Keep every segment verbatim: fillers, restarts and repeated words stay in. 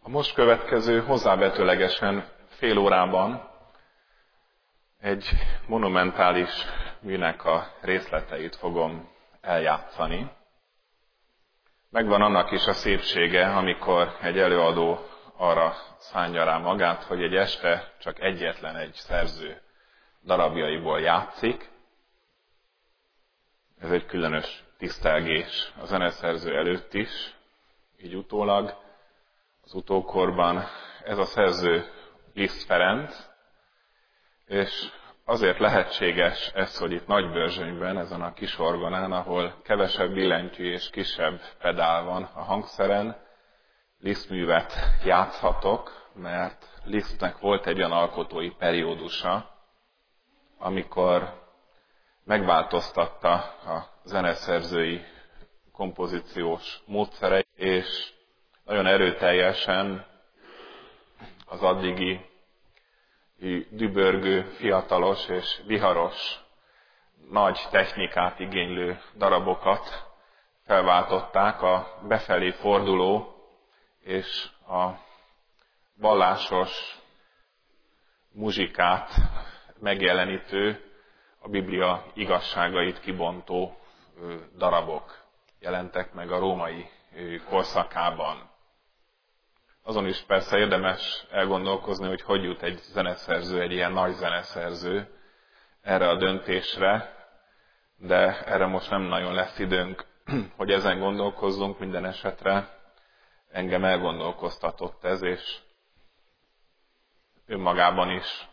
A most következő hozzávetőlegesen fél órában egy monumentális műnek a részleteit fogom eljátszani. Megvan annak is a szépsége, amikor egy előadó arra szánja rá magát, hogy egy este csak egyetlen egy szerző darabjaiból játszik. Ez egy különös tisztelgés a zeneszerző előtt is, így utólag. Az utókorban ez a szerző Liszt Ferenc, és azért lehetséges ez, hogy itt Nagybörzsönyben, ezen a kis orgonán, ahol kevesebb billentyű és kisebb pedál van a hangszeren, Liszt művet játszhatok, mert Lisztnek volt egy olyan alkotói periódusa, amikor megváltoztatta a zeneszerzői kompozíciós módszereit, és nagyon erőteljesen az addigi dübörgő, fiatalos és viharos, nagy technikát igénylő darabokat felváltották a befelé forduló és a vallásos muzsikát megjelenítő, a Biblia igazságait kibontó darabok jelentek meg a római korszakában. Azon is persze érdemes elgondolkozni, hogy hogy jut egy zeneszerző, egy ilyen nagy zeneszerző erre a döntésre, de erre most nem nagyon lesz időnk, hogy ezen gondolkozzunk. Minden esetre engem elgondolkoztatott ez, és önmagában is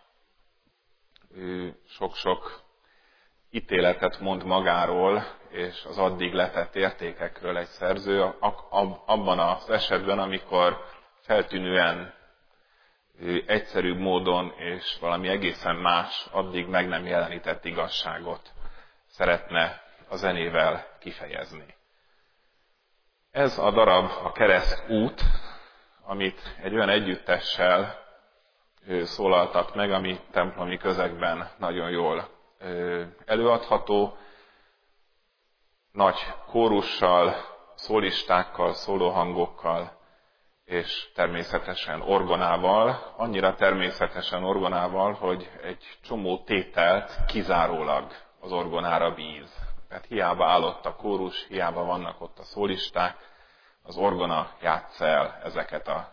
sok-sok ítéletet mond magáról, és az addig letett értékekről egy szerző, abban az esetben, amikor feltűnően egyszerűbb módon és valami egészen más, addig meg nem jelenített igazságot szeretne a zenével kifejezni. Ez a darab a Kereszt út, amit egy olyan együttessel szólaltak meg, ami templomi közegben nagyon jól előadható, nagy kórussal, szólistákkal, szólóhangokkal, és természetesen orgonával, annyira természetesen orgonával, hogy egy csomó tételt kizárólag az orgonára bíz. Tehát hiába állott a kórus, hiába vannak ott a szólisták, az orgona játsza el ezeket a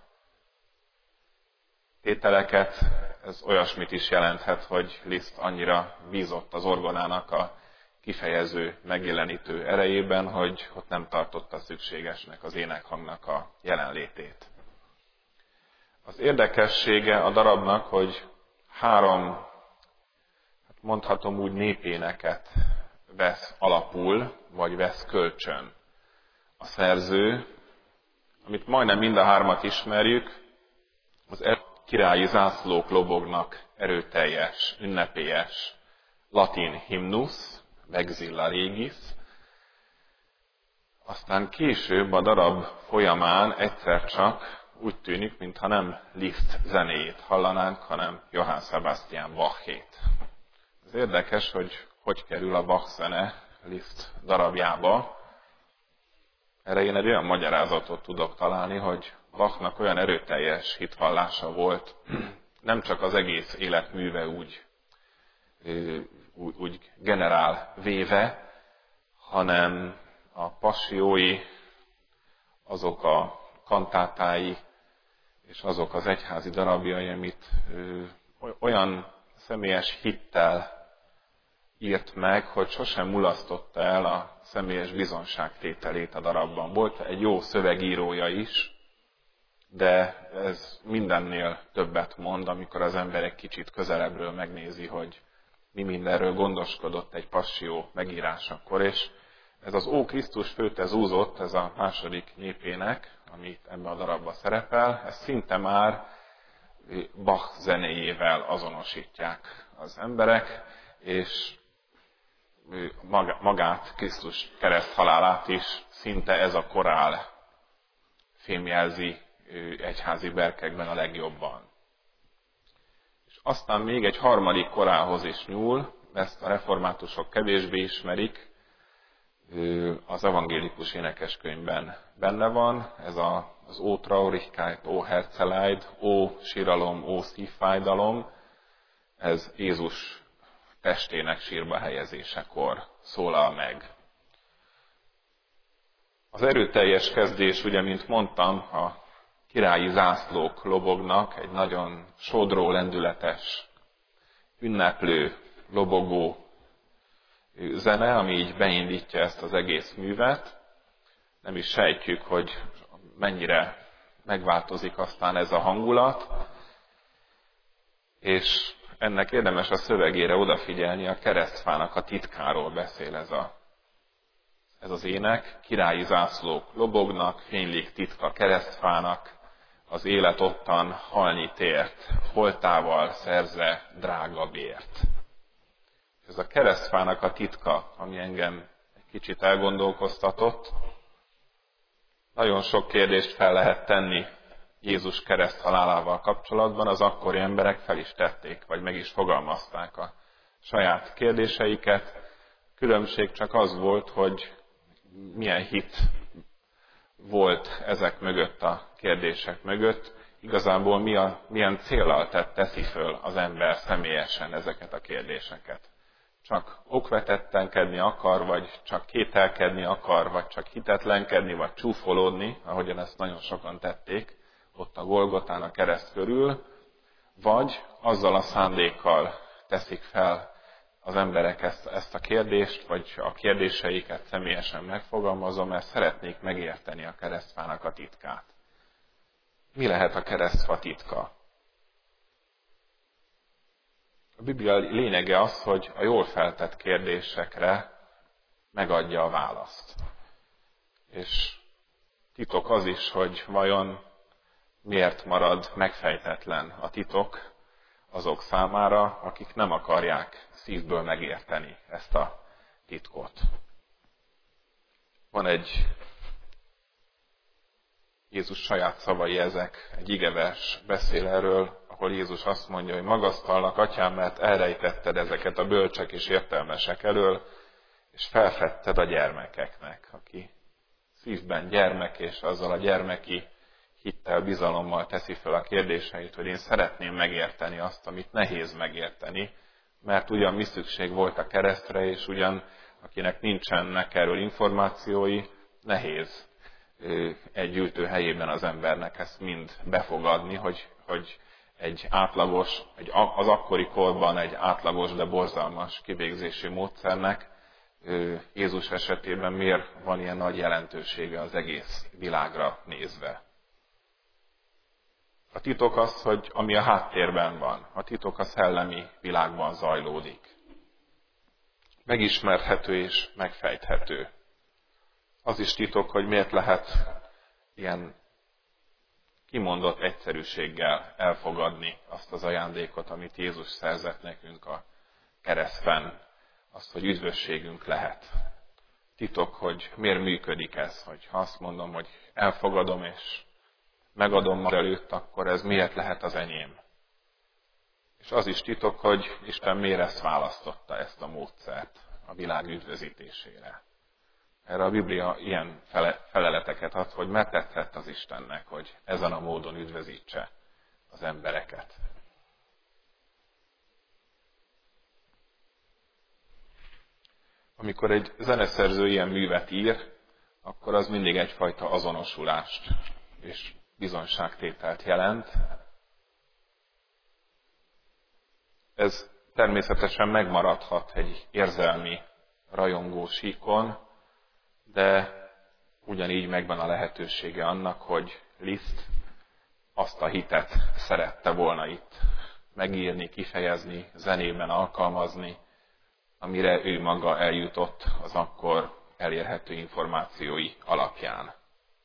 tételeket. Ez olyasmit is jelenthet, hogy Liszt annyira bízott az orgonának a kifejező, megjelenítő erejében, hogy ott nem tartotta szükségesnek az énekhangnak a jelenlétét. Az érdekessége a darabnak, hogy három, hát mondhatom úgy, népéneket vesz alapul, vagy vesz kölcsön a szerző, amit majdnem mind a hármat ismerjük. Az királyi zászlók lobognak erőteljes, ünnepélyes latin himnusz, Vexilla Regis. Aztán később a darab folyamán egyszer csak úgy tűnik, mintha nem Liszt zenéjét hallanánk, hanem Johann Sebastian Bachét. Ez érdekes, hogy hogy kerül a Bach zene Liszt darabjába. Erre én egy olyan magyarázatot tudok találni, hogy Bachnak olyan erőteljes hitvallása volt, nem csak az egész életműve úgy, úgy, úgy generál véve, hanem a passiói, azok a kantátái és azok az egyházi darabjai, amit olyan személyes hittel írt meg, hogy sosem mulasztotta el a személyes bizonságtételét a darabban. Volt egy jó szövegírója is, de ez mindennél többet mond, amikor az ember egy kicsit közelebbről megnézi, hogy mi mindenről gondoskodott egy passzió megírásakor. És ez az Ó Krisztus főte zúzott, ez a második népének, amit ebben a darabban szerepel, ez szinte már Bach zenéjével azonosítják az emberek, és magát, Krisztus kereszt halálát is szinte ez a korál fémjelzi egyházi berkekben a legjobban. És aztán még egy harmadik korálhoz is nyúl, ezt a reformátusok kevésbé ismerik, az evangélikus énekeskönyvben benne van, ez a, az Ó Traurigkeit, Ó Herzeleid, Ó síralom, Ó szívfájdalom, ez Jézus testének sírba helyezésekor szólal meg. Az erőteljes kezdés, ugye, mint mondtam, a királyi zászlók lobognak, egy nagyon sodró, lendületes, ünneplő, lobogó zene, ami így beindítja ezt az egész művet. Nem is sejtjük, hogy mennyire megváltozik aztán ez a hangulat, és ennek érdemes a szövegére odafigyelni, a keresztfának a titkáról beszél ez, a, ez az ének. Királyi zászlók lobognak, fénylik titka keresztfának, az élet ottan halnyit ért, holtával szerze drága bért. Ez a keresztfának a titka, ami engem egy kicsit elgondolkoztatott. Nagyon sok kérdést fel lehet tenni Jézus kereszt halálával kapcsolatban, az akkori emberek fel is tették, vagy meg is fogalmazták a saját kérdéseiket. Különbség csak az volt, hogy milyen hit volt ezek mögött, a kérdések mögött. Igazából mi a, milyen céllal tett, teszi föl az ember személyesen ezeket a kérdéseket. Csak okvetettenkedni akar, vagy csak kételkedni akar, vagy csak hitetlenkedni, vagy csúfolódni, ahogyan ezt nagyon sokan tették ott a Golgotán a kereszt körül, vagy azzal a szándékkal teszik fel az emberek ezt, ezt a kérdést, vagy a kérdéseiket személyesen megfogalmazom, mert szeretnék megérteni a keresztfának a titkát. Mi lehet a keresztfa titka? A Biblia lényege az, hogy a jól feltett kérdésekre megadja a választ. És titok az is, hogy vajon miért marad megfejtetlen a titok azok számára, akik nem akarják szívből megérteni ezt a titkot. Van egy Jézus saját szavai ezek, egy igevers beszél erről, ahol Jézus azt mondja, hogy magasztalnak, Atyám, mert elrejtetted ezeket a bölcsek és értelmesek elől, és felfedted a gyermekeknek, aki szívben gyermek, és azzal a gyermeki hittel, bizalommal teszi fel a kérdéseit, hogy én szeretném megérteni azt, amit nehéz megérteni, mert ugyan mi szükség volt a keresztre, és ugyan akinek nincsenek erről információi, nehéz egy gyűjtőhelyében az embernek ezt mind befogadni, hogy, hogy egy átlagos, egy, az akkori korban egy átlagos, de borzalmas kivégzési módszernek Jézus esetében miért van ilyen nagy jelentősége az egész világra nézve. A titok az, hogy ami a háttérben van, a titok a szellemi világban zajlódik. Megismerhető és megfejthető. Az is titok, hogy miért lehet ilyen kimondott egyszerűséggel elfogadni azt az ajándékot, amit Jézus szerzett nekünk a kereszten, azt, hogy üdvösségünk lehet. Titok, hogy miért működik ez, hogy ha azt mondom, hogy elfogadom és megadom magam előtt, akkor ez miért lehet az enyém. És az is titok, hogy Isten miért ezt választotta, ezt a módszert a világ üdvözítésére. Erre a Biblia ilyen fele, feleleteket ad, hogy mert tetszett az Istennek, hogy ezen a módon üdvözítse az embereket. Amikor egy zeneszerző ilyen művet ír, akkor az mindig egyfajta azonosulást és bizonságtételt jelent. Ez természetesen megmaradhat egy érzelmi rajongó síkon, de ugyanígy megvan a lehetősége annak, hogy Liszt azt a hitet szerette volna itt megírni, kifejezni, zenében alkalmazni, amire ő maga eljutott az akkor elérhető információi alapján.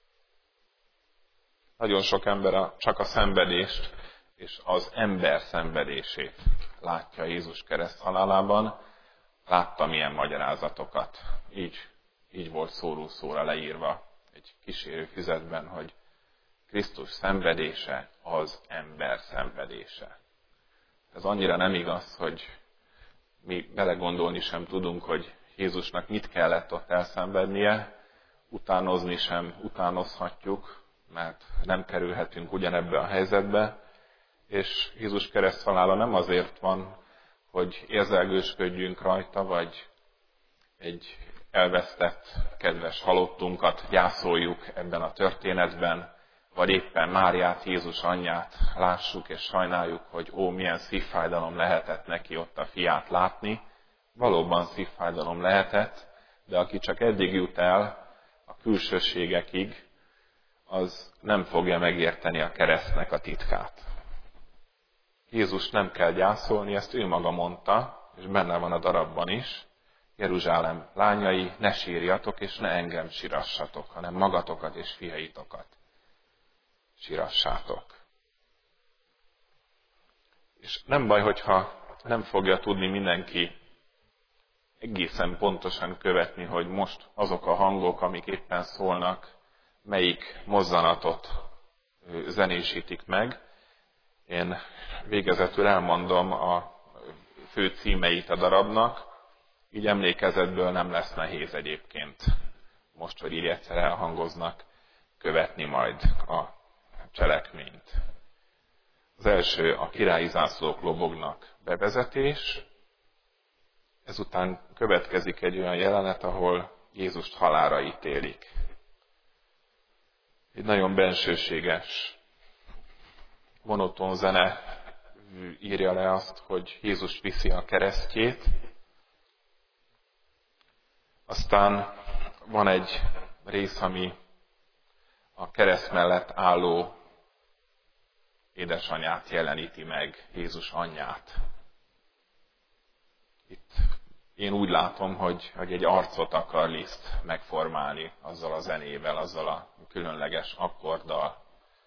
Nagyon sok ember a, csak a szenvedést és az ember szenvedését látja Jézus kereszt halálában. Láttam ilyen magyarázatokat. Így, így volt szóról szóra leírva egy kísérő füzetben, hogy Krisztus szenvedése az ember szenvedése. Ez annyira nem igaz, hogy mi belegondolni sem tudunk, hogy Jézusnak mit kellett ott elszenvednie, utánozni sem utánozhatjuk, mert nem kerülhetünk ugyanebbe a helyzetbe, és Jézus kereszthalála nem azért van, hogy érzelgősködjünk rajta, vagy egy elvesztett kedves halottunkat gyászoljuk ebben a történetben, vagy éppen Máriát, Jézus anyját lássuk és sajnáljuk, hogy ó, milyen szívfájdalom lehetett neki ott a fiát látni. Valóban szívfájdalom lehetett, de aki csak eddig jut el a külsőségekig, az nem fogja megérteni a keresztnek a titkát. Jézus nem kell gyászolni, ezt ő maga mondta, és benne van a darabban is. Jeruzsálem lányai, ne sírjatok, és ne engem sirassatok, hanem magatokat és fiaitokat sirassátok. És nem baj, hogyha nem fogja tudni mindenki egészen pontosan követni, hogy most azok a hangok, amik éppen szólnak, melyik mozzanatot zenésítik meg. Én végezetül elmondom a fő címeit a darabnak, így emlékezetből nem lesz nehéz egyébként, most, hogy így egyszer elhangoznak, követni majd a cselekményt. Az első a királyi zászlók lobognak bevezetés, ezután következik egy olyan jelenet, ahol Jézust halálra ítélik. Egy nagyon bensőséges, monoton zene írja le azt, hogy Jézus viszi a keresztjét. Aztán van egy rész, ami a kereszt mellett álló édesanyját jeleníti meg, Jézus anyját. Itt én úgy látom, hogy, hogy egy arcot akar Liszt megformálni azzal a zenével, azzal a különleges akkorddal.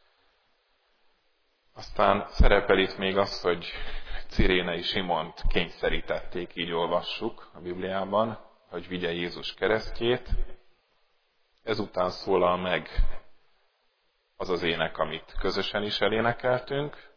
Aztán szerepel itt még az, hogy Cirénei Simont kényszerítették, így olvassuk a Bibliában, hogy vigye Jézus keresztjét. Ezután szólal meg az az ének, amit közösen is elénekeltünk.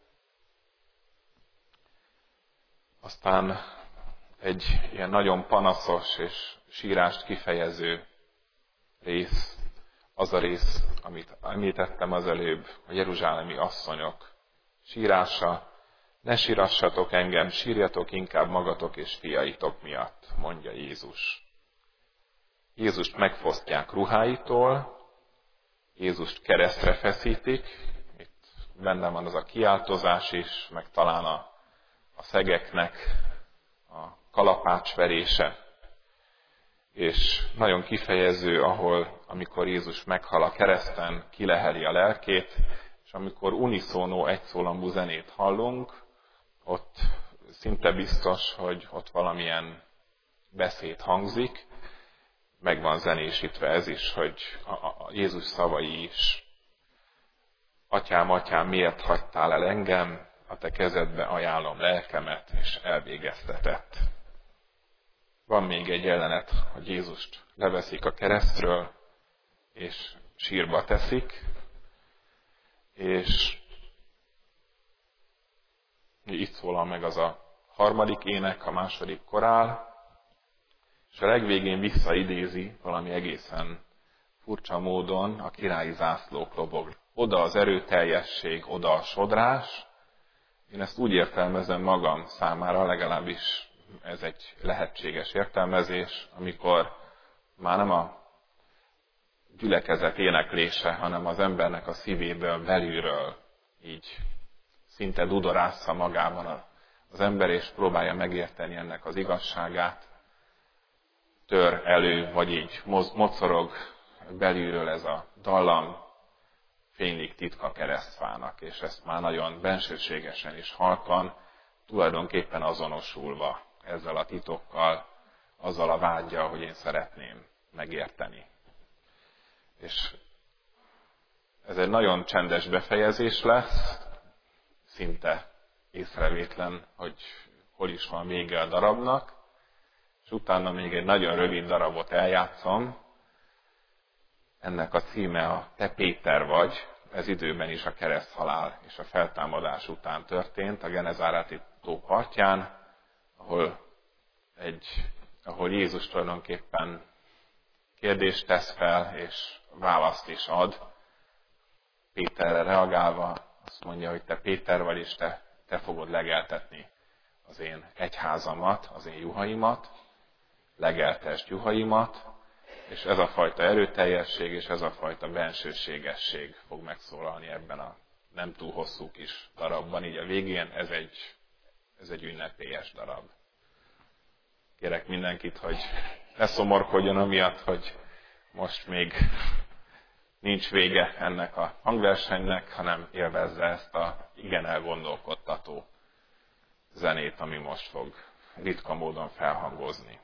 Aztán egy ilyen nagyon panaszos és sírást kifejező rész, az a rész, amit említettem az előbb, a jeruzsálemi asszonyok sírása. Ne sírassatok engem, sírjatok inkább magatok és fiaitok miatt, mondja Jézus. Jézust megfosztják ruháitól, Jézust keresztre feszítik, itt benne van az a kiáltozás is, meg talán a, a szegeknek a kalapácsverése. És nagyon kifejező, ahol, amikor Jézus meghal a kereszten, kileheli a lelkét, és amikor uniszónó egyszólamú zenét hallunk, ott szinte biztos, hogy ott valamilyen beszéd hangzik, meg van zenésítve ez is, hogy a Jézus szavai is. Atyám, atyám, miért hagytál el engem? A te kezedbe ajánlom lelkemet, és elvégeztetett. Van még egy jelenet, hogy Jézust leveszik a keresztről, és sírba teszik, és itt szólal meg az a harmadik ének, a második korál, és a legvégén visszaidézi valami egészen furcsa módon a királyi zászlók lobog. Oda az erőteljesség, oda a sodrás. Én ezt úgy értelmezem magam számára, legalábbis ez egy lehetséges értelmezés, amikor már nem a gyülekezet éneklése, hanem az embernek a szívéből, belülről így szinte dudorásza magában az ember, és próbálja megérteni ennek az igazságát, tör elő, vagy így mocorog belülről ez a dallam, fénylik titka keresztfának, és ezt már nagyon bensőségesen és halkan, tulajdonképpen azonosulva ezzel a titokkal, azzal a vággyal, hogy én szeretném megérteni. És ez egy nagyon csendes befejezés lesz, szinte észrevétlen, hogy hol is van vége a darabnak, és utána még egy nagyon rövid darabot eljátszom. Ennek a címe a Te Péter vagy, ez időben is a kereszthalál és a feltámadás után történt, a Genezáráti tó partján, ahol egy ahol Jézus tulajdonképpen kérdést tesz fel, és választ is ad. Péterre reagálva azt mondja, hogy te Péter vagy, és te, te fogod legeltetni az én egyházamat, az én juhaimat, legeltest juhaimat, és ez a fajta erőteljesség és ez a fajta bensőségesség fog megszólalni ebben a nem túl hosszú kis darabban. Így a végén ez egy, ez egy ünnepélyes darab. Kérek mindenkit, hogy ne szomorkodjon amiatt, hogy most még nincs vége ennek a hangversenynek, hanem élvezze ezt a igen elgondolkodtató zenét, ami most fog ritka módon felhangozni.